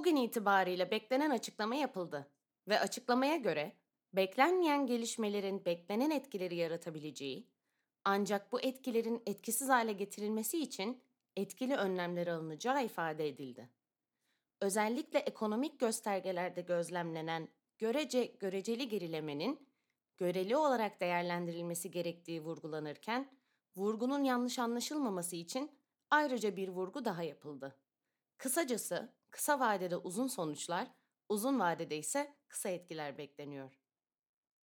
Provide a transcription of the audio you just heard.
Bugün itibariyle beklenen açıklama yapıldı ve açıklamaya göre beklenmeyen gelişmelerin beklenen etkileri yaratabileceği, ancak bu etkilerin etkisiz hale getirilmesi için etkili önlemler alınacağı ifade edildi. Özellikle ekonomik göstergelerde gözlemlenen göreceli gerilemenin göreli olarak değerlendirilmesi gerektiği vurgulanırken, vurgunun yanlış anlaşılmaması için ayrıca bir vurgu daha yapıldı. Kısacası kısa vadede uzun sonuçlar, uzun vadede ise kısa etkiler bekleniyor.